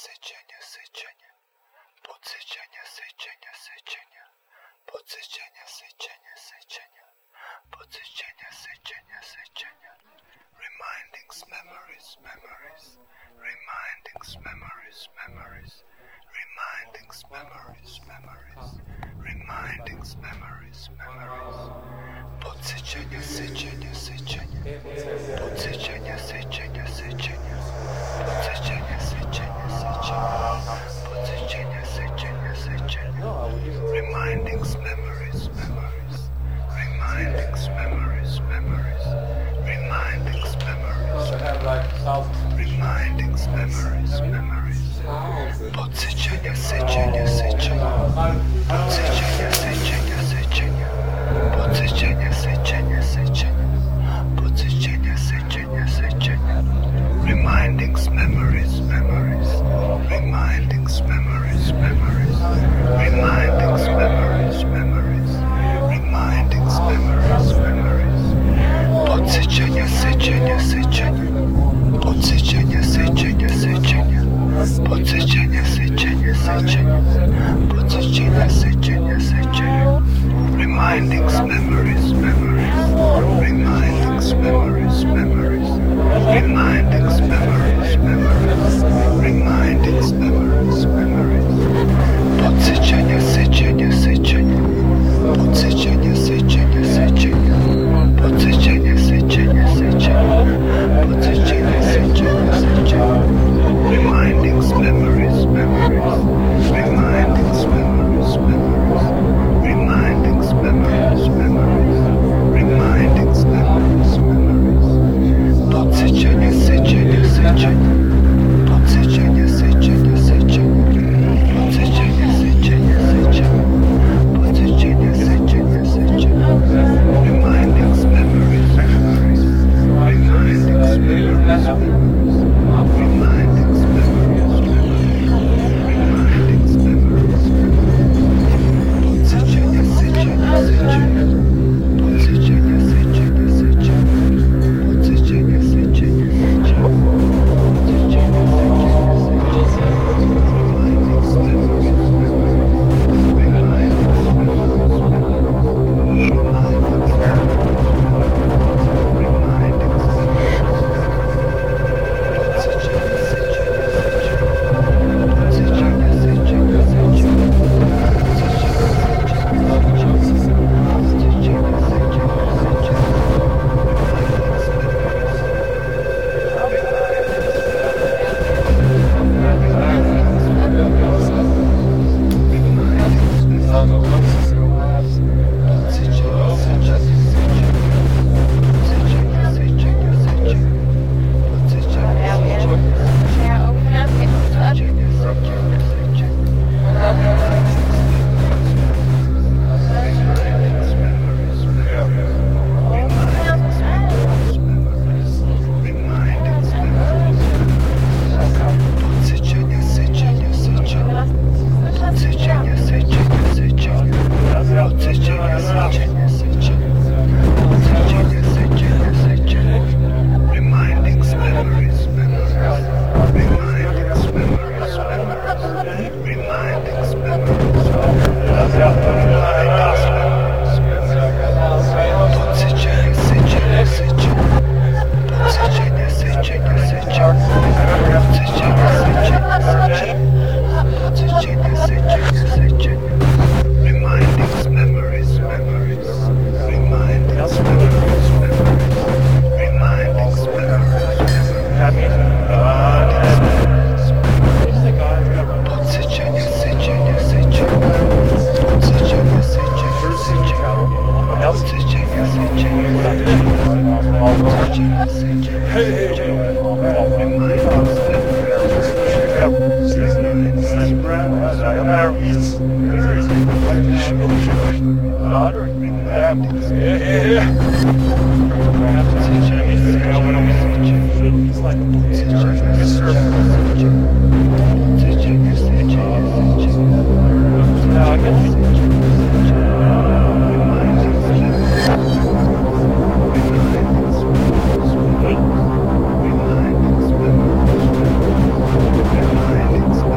Reminding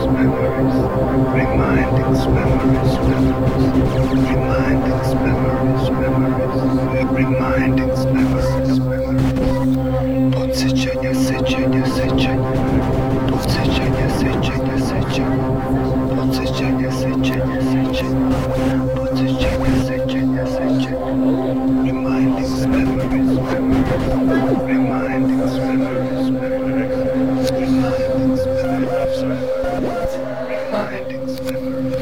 remindings, memories, remindings, memories, remindings, memories, podsycienia, sycienia, sycienia, podsycienia, sycienia, sycienia, podsycienia, sycienia, sycienia, podsycienia, sycienia, sycienia, remindings, memories, remindings, memories, remindings, memories, remindings, memories,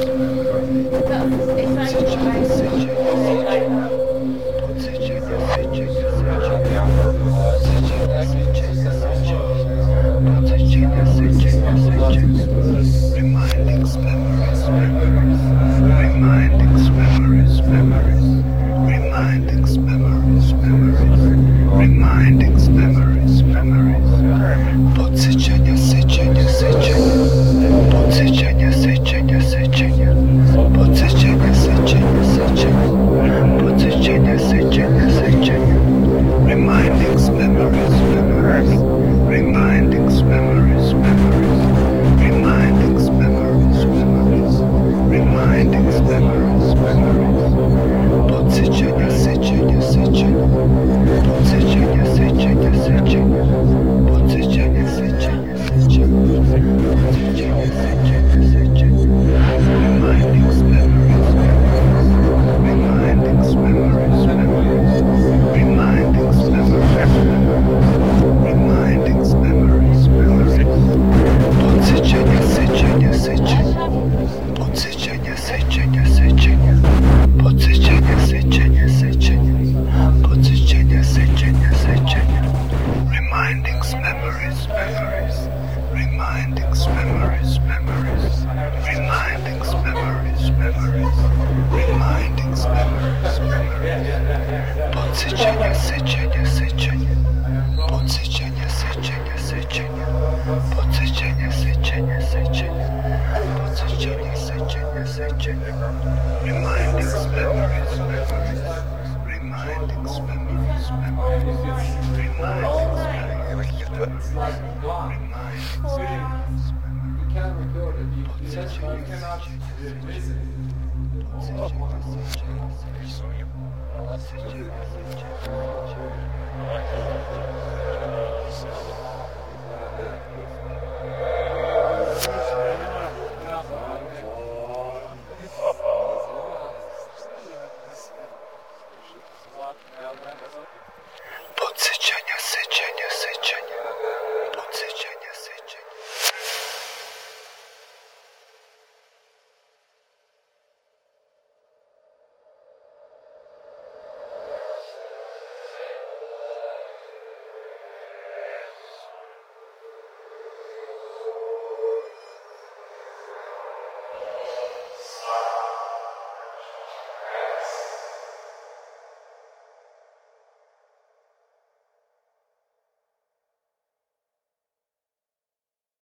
remindings, memories, remindings, memories, remindings, memories, remindings, memories, podsycienia, sycienia, sycienia, podsycienia, sycienia, sycienia, podsycienia, sycienia, sycienia, podsycienia, sycienia, sycienia, remindings, memories, remindings, memories, remindings, memories, remindings, memories, podsycienia, sycienia, sycienia, podsycienia, sycienia, sycienia, podsycienia, sycienia, sycienia, podsycienia, sycienia, sycienia, remindings, memories, remindings, memories, remindings, memories, remindings, memories, podsycienia, sycienia, sycienia, podsycienia, sycienia, sycienia, podsycienia, sycienia, sycienia, podsycienia, sycienia, sycienia, remindings, memories, remindings, memories, remindings, memories, remindings, memories, podsycienia, sycienia, sycienia, podsycienia, sycienia, sycienia, podsycienia, sycienia, sycienia, podsycienia, sycienia, sycienia, remindings, memories, remindings, memories, remindings, You can record it. You cannot listen. remindings,